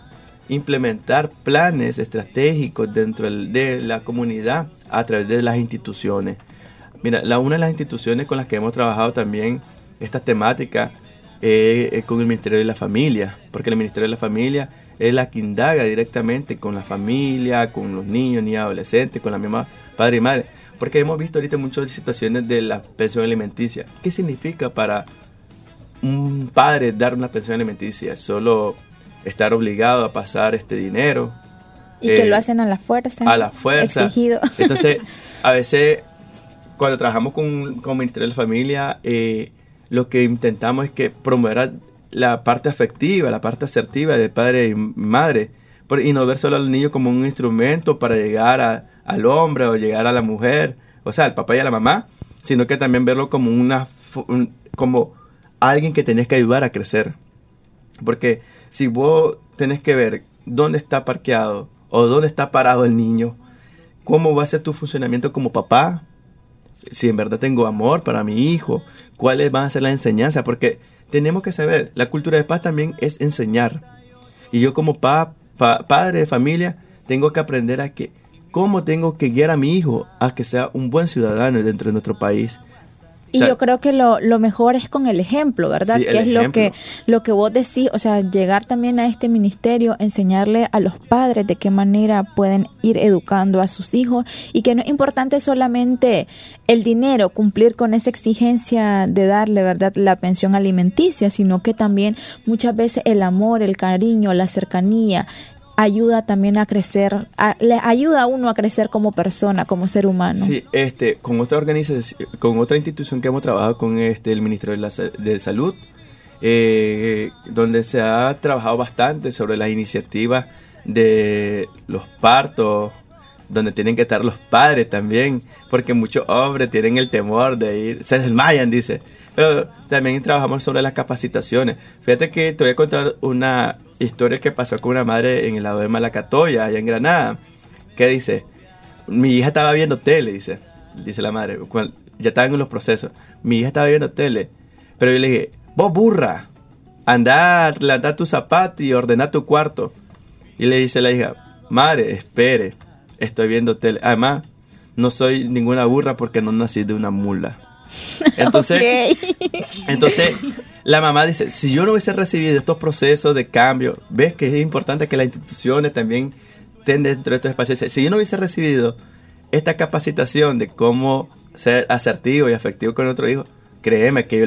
implementar planes estratégicos dentro de la comunidad a través de las instituciones. Mira, una de las instituciones con las que hemos trabajado también esta temática con el Ministerio de la Familia, porque el Ministerio de la Familia es la que indaga directamente con la familia, con los niños, ni adolescentes, con la misma padre y madre, porque hemos visto ahorita muchas situaciones de la pensión alimenticia. ¿Qué significa para un padre dar una pensión alimenticia? Solo estar obligado a pasar este dinero. Y que lo hacen a la fuerza. A la fuerza. Exigido. Entonces, a veces, cuando trabajamos con el Ministerio de la Familia, lo que intentamos es que promover la parte afectiva, la parte asertiva de padre y madre, y no ver solo al niño como un instrumento para llegar al hombre o llegar a la mujer, o sea, al papá y a la mamá, sino que también verlo como como alguien que tenés que ayudar a crecer. Porque si vos tenés que ver dónde está parqueado o dónde está parado el niño, cómo va a ser tu funcionamiento como papá, si en verdad tengo amor para mi hijo, cuáles van a ser las enseñanzas, porque tenemos que saber, la cultura de paz también es enseñar. Y yo como padre de familia tengo que aprender a que cómo tengo que guiar a mi hijo a que sea un buen ciudadano dentro de nuestro país. Y yo creo que lo mejor es con el ejemplo, ¿verdad? Sí, que es lo que vos decís, o sea, llegar también a este ministerio, enseñarle a los padres de qué manera pueden ir educando a sus hijos, y que no es importante solamente el dinero, cumplir con esa exigencia de darle, ¿verdad?, la pensión alimenticia, sino que también muchas veces el amor, el cariño, la cercanía ayuda también a crecer, le ayuda a uno a crecer como persona, como ser humano. Sí, con otra organización, con otra institución que hemos trabajado con el Ministerio de Salud, donde se ha trabajado bastante sobre las iniciativas de los partos, donde tienen que estar los padres también, porque muchos hombres tienen el temor de ir, se desmayan, dice. Pero también trabajamos sobre las capacitaciones. Fíjate que te voy a contar una historia que pasó con una madre en el lado de Malacatoya, allá en Granada, que dice, mi hija estaba viendo tele, dice la madre, ya estaban en los procesos, mi hija estaba viendo tele, pero yo le dije, vos burra, anda tu zapato y ordena tu cuarto. Y le dice la hija, madre, espere, estoy viendo tele, además no soy ninguna burra porque no nací de una mula. Entonces, entonces la mamá dice, si yo no hubiese recibido estos procesos de cambio, ves que es importante que las instituciones también estén dentro de estos espacios. Si yo no hubiese recibido esta capacitación de cómo ser asertivo y afectivo con otro hijo, créeme que yo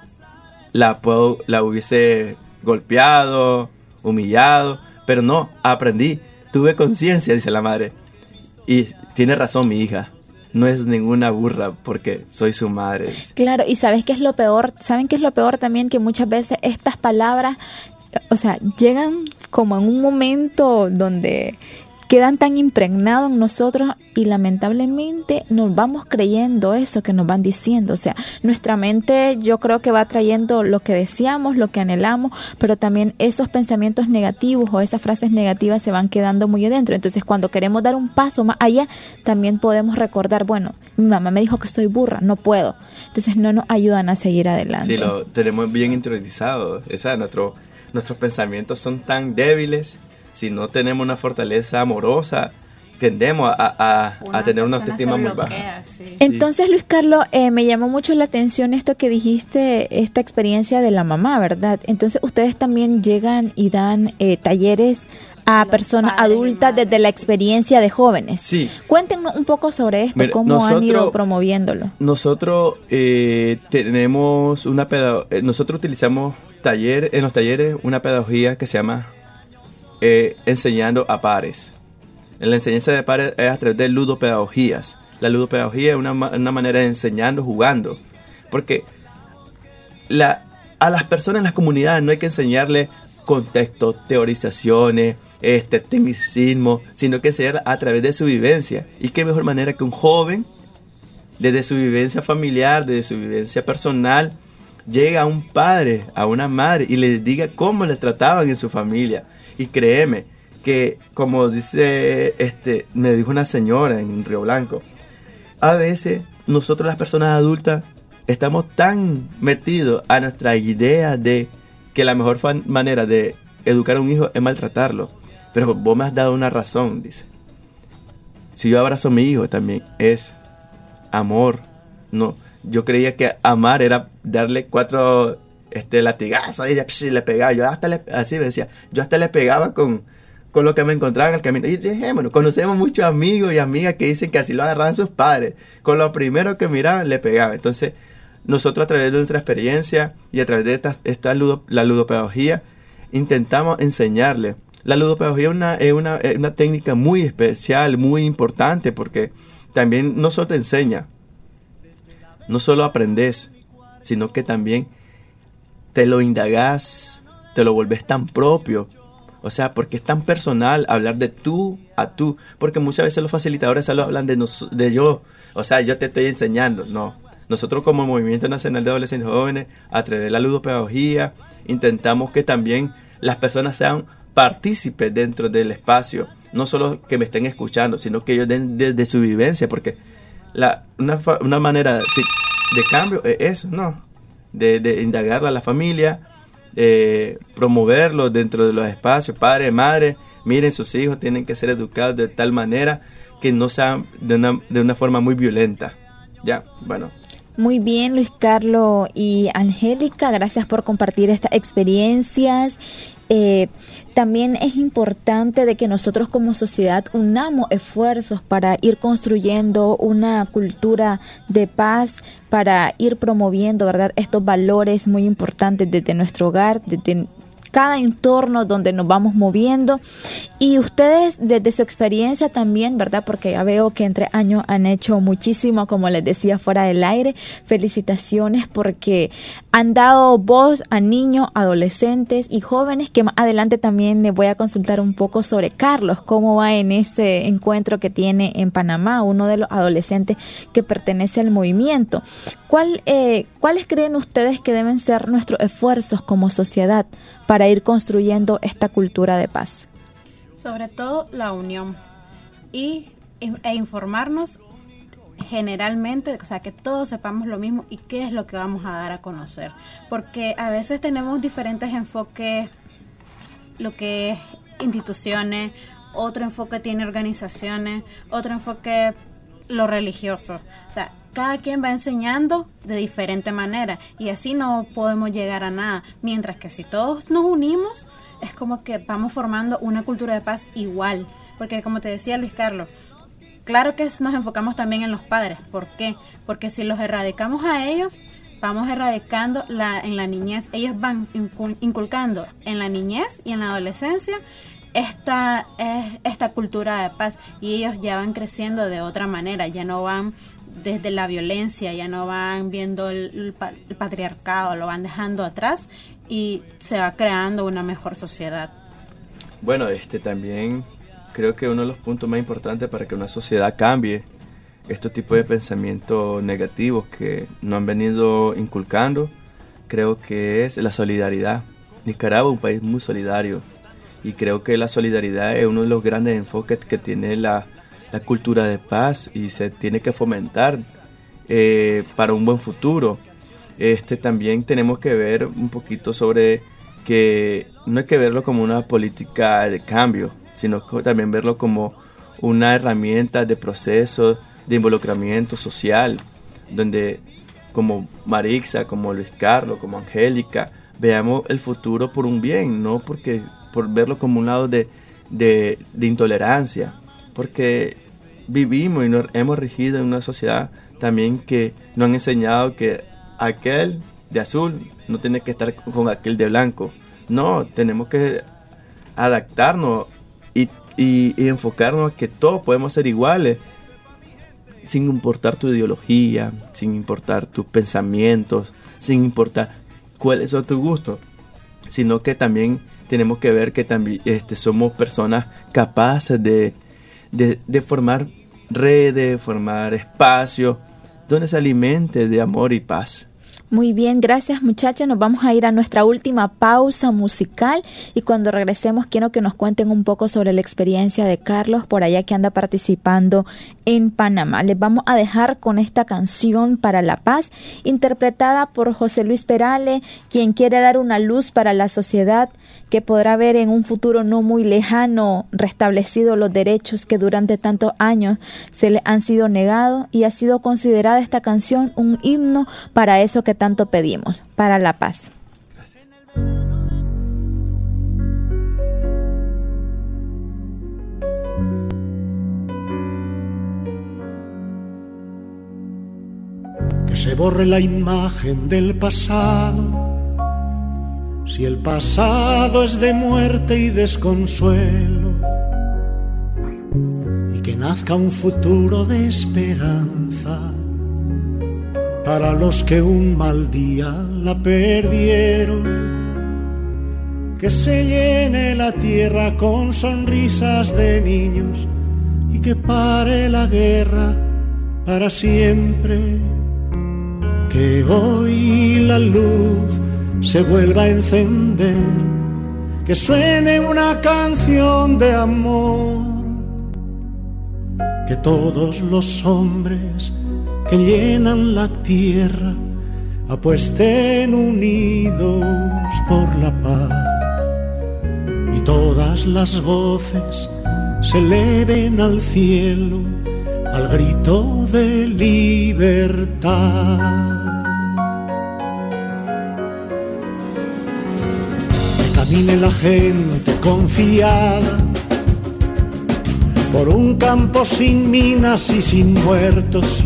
la hubiese golpeado, humillado, pero no, aprendí, tuve conciencia, dice la madre, y tiene razón mi hija. No es ninguna burra porque soy su madre. Claro, y ¿sabes qué es lo peor? ¿Saben qué es lo peor también? Que muchas veces estas palabras, o sea, llegan como en un momento donde quedan tan impregnados en nosotros y lamentablemente nos vamos creyendo eso que nos van diciendo. O sea, nuestra mente yo creo que va trayendo lo que deseamos, lo que anhelamos, pero también esos pensamientos negativos o esas frases negativas se van quedando muy adentro. Entonces, cuando queremos dar un paso más allá, también podemos recordar, bueno, mi mamá me dijo que soy burra, no puedo. Entonces, no nos ayudan a seguir adelante. Sí, lo tenemos bien interiorizado. Nuestros pensamientos son tan débiles. Si no tenemos una fortaleza amorosa, tendemos a tener una autoestima muy baja. Sí. Entonces, Luis Carlos, me llamó mucho la atención esto que dijiste, esta experiencia de la mamá, ¿verdad? Entonces, ustedes también llegan y dan talleres a personas adultas desde la experiencia de jóvenes. Sí. Cuéntenos un poco sobre esto, cómo han ido promoviéndolo. Nosotros tenemos nosotros utilizamos en los talleres una pedagogía que se llama enseñando a pares. La enseñanza de pares es a través de ludopedagogías. La ludopedagogía es una manera de enseñando jugando, porque a las personas en las comunidades no hay que enseñarle contexto, teorizaciones, tecnicismo, sino que enseñar a través de su vivencia. Y qué mejor manera que un joven, desde su vivencia familiar, desde su vivencia personal, llega a un padre, a una madre y les diga cómo les trataban en su familia. Y créeme que, como me dijo una señora en Río Blanco, a veces nosotros las personas adultas estamos tan metidos a nuestra idea de que la mejor manera de educar a un hijo es maltratarlo. pero vos me has dado una razón, dice. Si yo abrazo a mi hijo también es amor. No, yo creía que amar era darle 4 latigazos y le pegaba. Yo hasta así me decía, yo hasta le pegaba con lo que me encontraba en el camino. Y dije, bueno, conocemos muchos amigos y amigas que dicen que así lo agarraban sus padres. Con lo primero que miraban, le pegaban. Entonces, nosotros a través de nuestra experiencia y a través de la ludopedagogía, intentamos enseñarle. La ludopedagogía es una técnica muy especial, muy importante, porque también no solo te enseña, no solo aprendes, sino que también te lo indagás, te lo volvés tan propio. O sea, porque es tan personal hablar de tú a tú, porque muchas veces los facilitadores solo hablan de yo. O sea, yo te estoy enseñando. No. Nosotros como Movimiento Nacional de Adolescentes y Jóvenes, a través de la ludopedagogía, intentamos que también las personas sean partícipes dentro del espacio. No solo que me estén escuchando, sino que ellos den de su vivencia, porque una manera de cambio es eso, ¿no? De indagarle a la familia, promoverlo dentro de los espacios. Padre, madre, miren, sus hijos tienen que ser educados de tal manera que no sean de una forma muy violenta. Ya, bueno. Muy bien, Luis Carlos y Angélica, gracias por compartir estas experiencias. También es importante de que nosotros como sociedad unamos esfuerzos para ir construyendo una cultura de paz, para ir promoviendo, ¿verdad?, estos valores muy importantes desde nuestro hogar, desde cada entorno donde nos vamos moviendo. Y ustedes desde su experiencia también, ¿verdad?, porque ya veo que entre años han hecho muchísimo, como les decía fuera del aire. Felicitaciones porque han dado voz a niños, adolescentes y jóvenes, que más adelante también les voy a consultar un poco sobre Carlos, cómo va en este encuentro que tiene en Panamá, uno de los adolescentes que pertenece al movimiento. ¿Cuáles creen ustedes que deben ser nuestros esfuerzos como sociedad para ir construyendo esta cultura de paz? Sobre todo la unión e informarnos generalmente, o sea, que todos sepamos lo mismo y qué es lo que vamos a dar a conocer, porque a veces tenemos diferentes enfoques, lo que es instituciones, otro enfoque tiene organizaciones, otro enfoque lo religioso, o sea, cada quien va enseñando de diferente manera y así no podemos llegar a nada, mientras que si todos nos unimos es como que vamos formando una cultura de paz igual, porque como te decía Luis Carlos, claro que nos enfocamos también en los padres. ¿Por qué? Porque si los erradicamos a ellos, vamos erradicando en la niñez, ellos van inculcando en la niñez y en la adolescencia esta cultura de paz y ellos ya van creciendo de otra manera, ya no van desde la violencia, ya no van viendo el patriarcado, lo van dejando atrás y se va creando una mejor sociedad. Bueno, también creo que uno de los puntos más importantes para que una sociedad cambie estos tipos de pensamientos negativos que nos han venido inculcando, creo que es la solidaridad. Nicaragua es un país muy solidario y creo que la solidaridad es uno de los grandes enfoques que tiene la cultura de paz y se tiene que fomentar para un buen futuro. También tenemos que ver un poquito sobre que no hay que verlo como una política de cambio, sino también verlo como una herramienta de proceso, de involucramiento social, donde como Marixa, como Luis Carlos, como Angélica, veamos el futuro por un bien, no por verlo como un lado de intolerancia, porque vivimos y nos hemos regido en una sociedad también que nos han enseñado que aquel de azul no tiene que estar con aquel de blanco. No, tenemos que adaptarnos y enfocarnos a que todos podemos ser iguales, sin importar tu ideología, sin importar tus pensamientos, sin importar cuáles son tus gustos, sino que también tenemos que ver que también somos personas capaces de formar redes, formar espacios donde se alimente de amor y paz. Muy bien, gracias muchachos. Nos vamos a ir a nuestra última pausa musical y cuando regresemos quiero que nos cuenten un poco sobre la experiencia de Carlos por allá que anda participando en Panamá. Les vamos a dejar con esta canción Para la Paz, interpretada por José Luis Perales, quien quiere dar una luz para la sociedad que podrá ver en un futuro no muy lejano restablecidos los derechos que durante tantos años se le han sido negados, y ha sido considerada esta canción un himno para eso que tanto pedimos, para la paz. Que se borre la imagen del pasado, si el pasado es de muerte y desconsuelo, y que nazca un futuro de esperanza para los que un mal día la perdieron. Que se llene la tierra con sonrisas de niños y que pare la guerra para siempre. Que hoy la luz se vuelva a encender, que suene una canción de amor, que todos los hombres que llenan la tierra apuesten unidos por la paz, y todas las voces se eleven al cielo al grito de libertad. Que camine la gente confiada por un campo sin minas y sin muertos,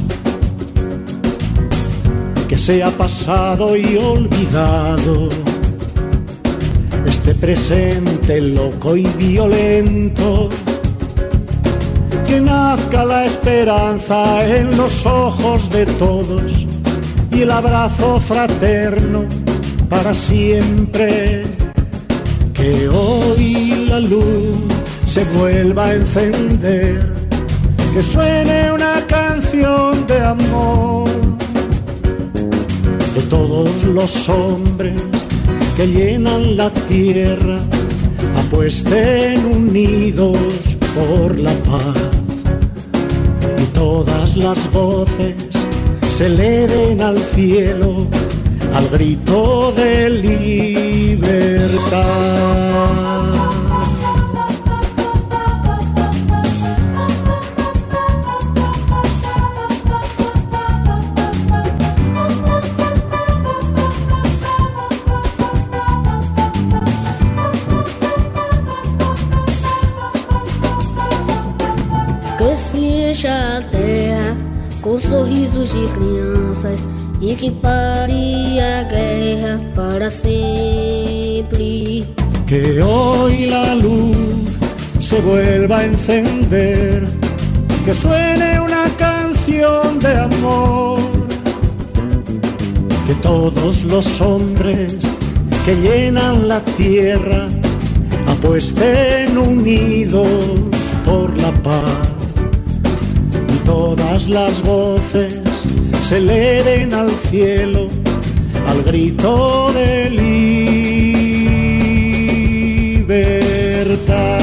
que sea pasado y olvidado este presente loco y violento. Que nazca la esperanza en los ojos de todos y el abrazo fraterno para siempre. Que hoy la luz se vuelva a encender, que suene una canción de amor, de todos los hombres que llenan la tierra apuesten unidos por la paz, y todas las voces se eleven al cielo al grito de libertad. A terra com sorrisos de crianças e que pare a guerra para sempre. Que hoy la luz se vuelva a encender, que suene una canción de amor, que todos los hombres que llenan la tierra apuesten unidos por la paz, y todas las voces se eleven al cielo al grito de libertad.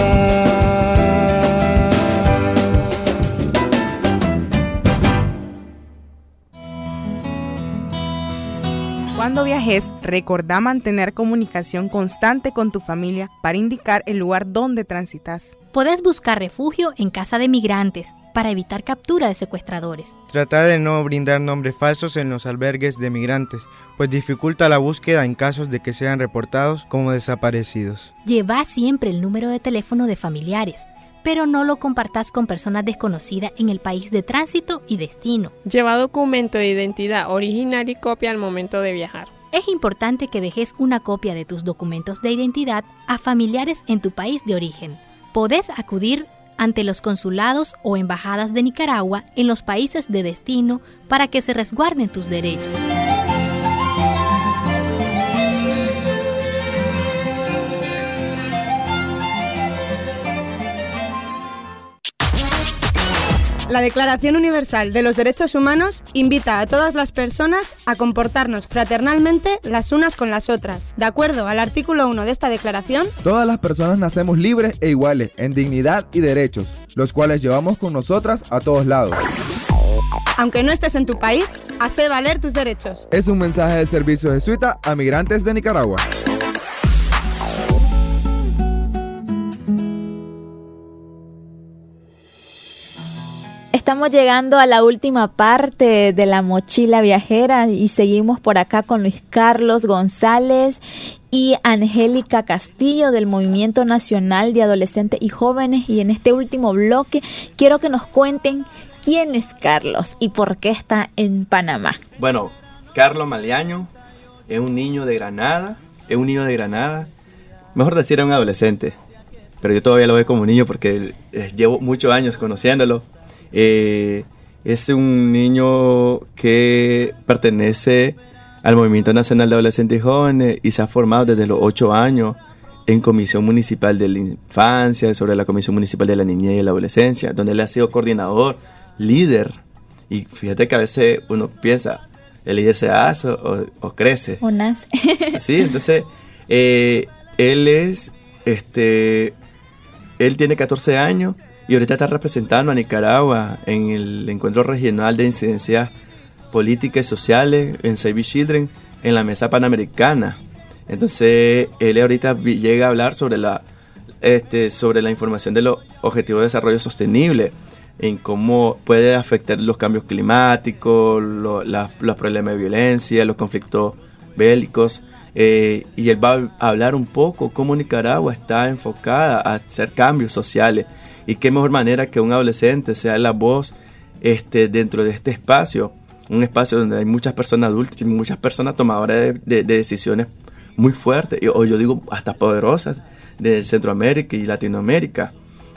Cuando viajes, recordá mantener comunicación constante con tu familia para indicar el lugar donde transitas. Podés buscar refugio en casa de migrantes para evitar captura de secuestradores. Trata de no brindar nombres falsos en los albergues de migrantes, pues dificulta la búsqueda en casos de que sean reportados como desaparecidos. Lleva siempre el número de teléfono de familiares, pero no lo compartas con personas desconocidas en el país de tránsito y destino. Lleva documento de identidad original y copia al momento de viajar. Es importante que dejes una copia de tus documentos de identidad a familiares en tu país de origen. Podés acudir ante los consulados o embajadas de Nicaragua en los países de destino para que se resguarden tus derechos. La Declaración Universal de los Derechos Humanos invita a todas las personas a comportarnos fraternalmente las unas con las otras. De acuerdo al artículo 1 de esta declaración, todas las personas nacemos libres e iguales en dignidad y derechos, los cuales llevamos con nosotras a todos lados. Aunque no estés en tu país, hace valer tus derechos. Es un mensaje del Servicio Jesuita a Migrantes de Nicaragua. Estamos llegando a la última parte de la mochila viajera y seguimos por acá con Luis Carlos González y Angélica Castillo del Movimiento Nacional de Adolescentes y Jóvenes. Y en este último bloque quiero que nos cuenten quién es Carlos y por qué está en Panamá. Bueno, Carlos Maliaño es un niño de Granada, mejor decir era un adolescente, pero yo todavía lo veo como un niño porque llevo muchos años conociéndolo. Es un niño que pertenece al Movimiento Nacional de Adolescentes y Jóvenes y se ha formado desde los 8 años en Comisión Municipal de la Infancia, sobre la Comisión Municipal de la Niñez y la Adolescencia, donde él ha sido coordinador, líder. Y fíjate que a veces uno piensa, el líder se hace o crece. O nace. Sí, entonces él tiene 14 años y ahorita está representando a Nicaragua en el encuentro regional de incidencias políticas y sociales en Save the Children, en la mesa panamericana. Entonces él ahorita llega a hablar sobre la información de los objetivos de desarrollo sostenible, en cómo puede afectar los cambios climáticos, los problemas de violencia, los conflictos bélicos, y él va a hablar un poco cómo Nicaragua está enfocada a hacer cambios sociales y qué mejor manera que un adolescente sea la voz dentro de este espacio, un espacio donde hay muchas personas adultas y muchas personas tomadoras de decisiones muy fuertes, o yo digo hasta poderosas, de Centroamérica y Latinoamérica.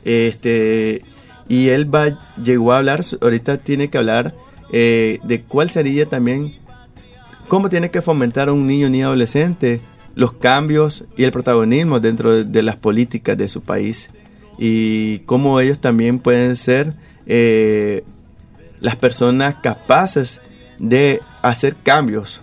Y él llegó a hablar, ahorita tiene que hablar de cuál sería también, cómo tiene que fomentar a un niño ni adolescente los cambios y el protagonismo dentro de las políticas de su país, y cómo ellos también pueden ser las personas capaces de hacer cambios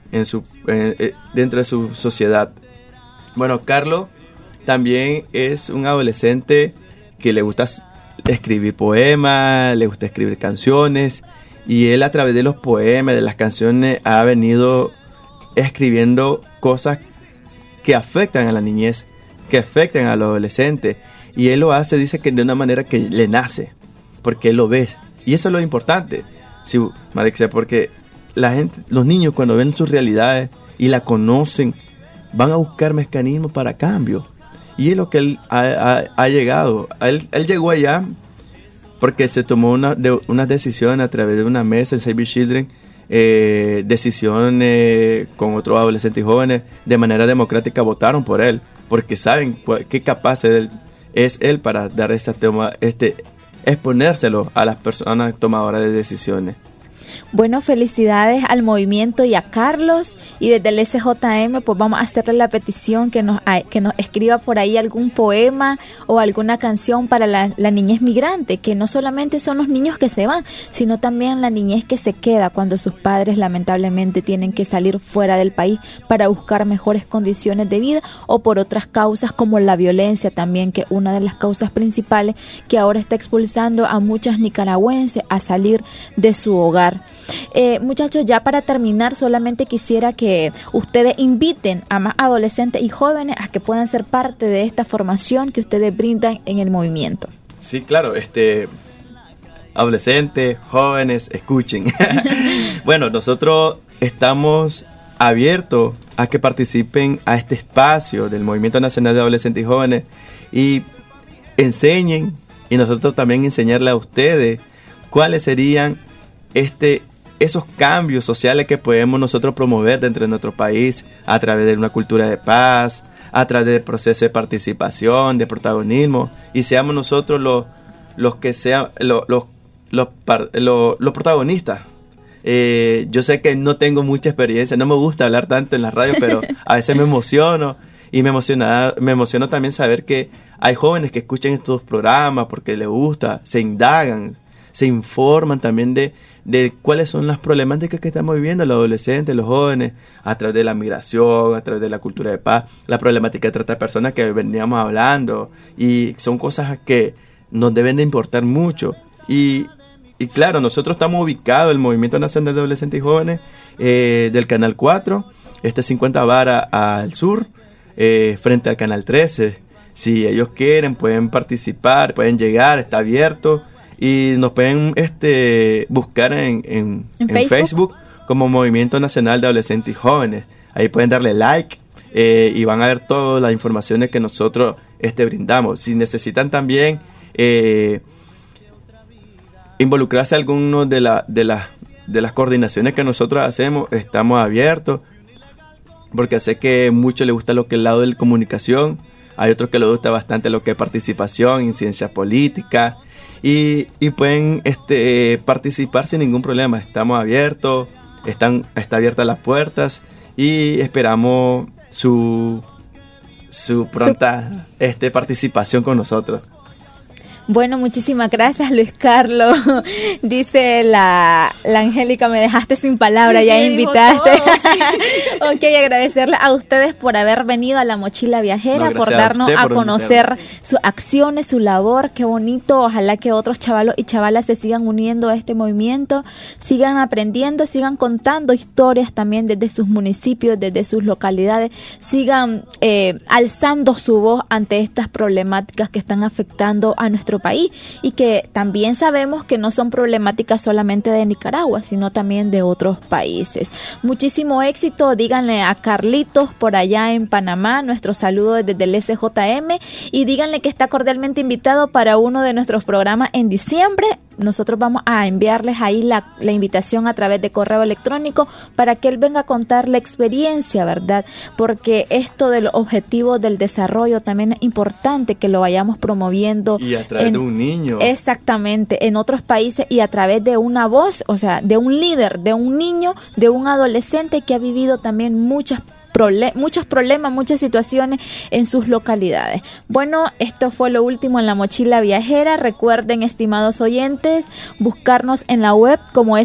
dentro de su sociedad. Bueno, Carlos también es un adolescente que le gusta escribir poemas, le gusta escribir canciones, y él a través de los poemas, de las canciones, ha venido escribiendo cosas que afectan a la niñez, que afectan a los adolescentes, y él lo hace, dice que de una manera que le nace, porque él lo ve, y eso es lo importante, sí, Marixia, porque la gente, los niños cuando ven sus realidades y la conocen, van a buscar mecanismos para cambio. Y es lo que él ha llegado. Él llegó allá porque se tomó una decisión a través de una mesa en Save the Children, decisión con otros adolescentes y jóvenes, de manera democrática votaron por él, porque saben qué capaz es él para dar exponérselo a las personas tomadoras de decisiones. Bueno, felicidades al movimiento y a Carlos, y desde el SJM pues vamos a hacerle la petición que nos escriba por ahí algún poema o alguna canción para la niñez migrante, que no solamente son los niños que se van, sino también la niñez que se queda cuando sus padres lamentablemente tienen que salir fuera del país para buscar mejores condiciones de vida, o por otras causas como la violencia también, que es una de las causas principales que ahora está expulsando a muchas nicaragüenses a salir de su hogar. Muchachos, ya para terminar, solamente quisiera que ustedes inviten a más adolescentes y jóvenes a que puedan ser parte de esta formación que ustedes brindan en el movimiento. Sí, claro, adolescentes, jóvenes, escuchen. Bueno, nosotros estamos abiertos a que participen a este espacio del Movimiento Nacional de Adolescentes y Jóvenes y enseñen, y nosotros también enseñarle a ustedes cuáles serían esos cambios sociales que podemos nosotros promover dentro de nuestro país a través de una cultura de paz, a través del proceso de participación, de protagonismo, y seamos nosotros los que sean los protagonistas. Yo sé que no tengo mucha experiencia, no me gusta hablar tanto en la radio, pero a veces me emociono, y me emociona también saber que hay jóvenes que escuchan estos programas porque les gusta, se indagan, se informan también de cuáles son las problemáticas que estamos viviendo los adolescentes, los jóvenes, a través de la migración, a través de la cultura de paz, la problemática de trata de personas que veníamos hablando, y son cosas que nos deben de importar mucho. Y claro, nosotros estamos ubicados, el Movimiento Nacional de Adolescentes y Jóvenes, del Canal 4, 50 Vara al sur, frente al Canal 13. Si ellos quieren, pueden participar, pueden llegar, está abierto. Y nos pueden buscar en Facebook como Movimiento Nacional de Adolescentes y Jóvenes. Ahí pueden darle like y van a ver todas las informaciones que nosotros brindamos. Si necesitan también involucrarse a alguno de las coordinaciones que nosotros hacemos, estamos abiertos, porque sé que muchos les gusta lo que es el lado de la comunicación, hay otros que les gusta bastante lo que es participación en ciencia política, y pueden participar sin ningún problema. Estamos abiertos, está abiertas las puertas, y esperamos su pronta participación con nosotros. Bueno, muchísimas gracias, Luis Carlos. Dice la Angélica, me dejaste sin palabras, sí, ya invitaste. Todo, sí. Ok, agradecerle a ustedes por haber venido a La Mochila Viajera, por darnos a conocer sus acciones, su labor. Qué bonito. Ojalá que otros chavalos y chavalas se sigan uniendo a este movimiento, sigan aprendiendo, sigan contando historias también desde sus municipios, desde sus localidades, sigan alzando su voz ante estas problemáticas que están afectando a nuestro país, y que también sabemos que no son problemáticas solamente de Nicaragua, sino también de otros países. Muchísimo éxito. Díganle a Carlitos por allá en Panamá nuestro saludo desde el SJM, y díganle que está cordialmente invitado para uno de nuestros programas en diciembre. Nosotros vamos a enviarles ahí la invitación a través de correo electrónico para que él venga a contar la experiencia, ¿verdad? Porque esto de los objetivos del desarrollo también es importante que lo vayamos promoviendo. Y a través de un niño. Exactamente, en otros países, y a través de una voz, o sea, de un líder, de un niño, de un adolescente que ha vivido también muchos problemas, muchas situaciones en sus localidades. Bueno, esto fue lo último en La Mochila Viajera. Recuerden, estimados oyentes, buscarnos en la web como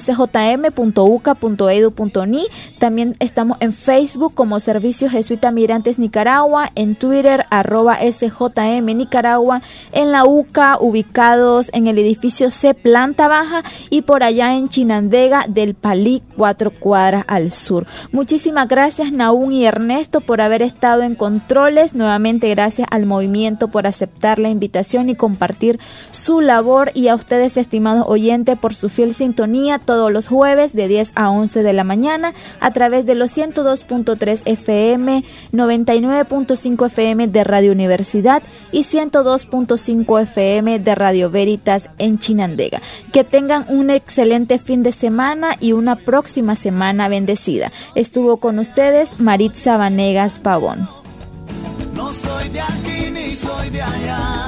sjm.uca.edu.ni. También estamos en Facebook como Servicio Jesuita Migrantes Nicaragua, en Twitter @sjm Nicaragua, en la UCA, ubicados en el edificio C, planta baja, y por allá en Chinandega del Palí, 4 cuadras al sur. Muchísimas gracias, Naún y Ernesto, por haber estado en controles. Nuevamente gracias al movimiento por aceptar la invitación y compartir su labor, y a ustedes, estimados oyentes, por su fiel sintonía todos los jueves de 10 a 11 de la mañana a través de los 102.3 FM, 99.5 FM de Radio Universidad y 102.5 FM de Radio Veritas en Chinandega. Que tengan un excelente fin de semana y una próxima semana bendecida. Estuvo con ustedes Maritza Vanegas Pavón. No soy de aquí ni soy de allá.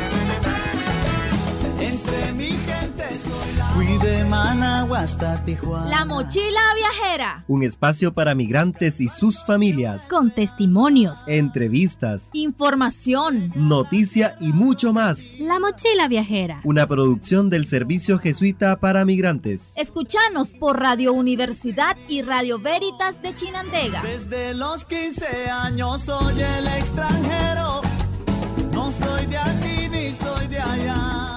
Entre mi gente fui de Managua hasta Tijuana. La Mochila Viajera. Un espacio para migrantes y sus familias. Con testimonios, entrevistas, información, noticia y mucho más. La Mochila Viajera. Una producción del Servicio Jesuita para Migrantes. Escúchanos por Radio Universidad y Radio Veritas de Chinandega. Desde los 15 años soy el extranjero. No soy de aquí ni soy de allá.